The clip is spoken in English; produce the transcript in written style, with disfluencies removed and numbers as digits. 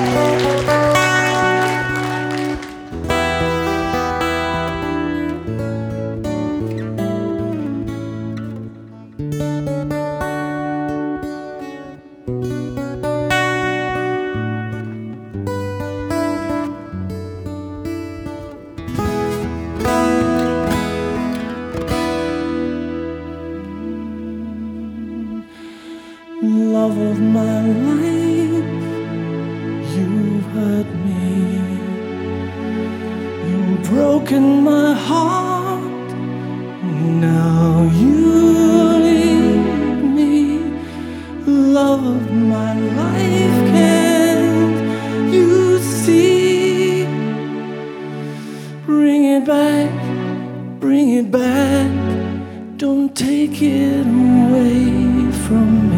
Love of my life, you've hurt me. You've broken my heart. Now you leave me. Love of my life, can't you see? Bring it back, bring it back. Don't take it away from me.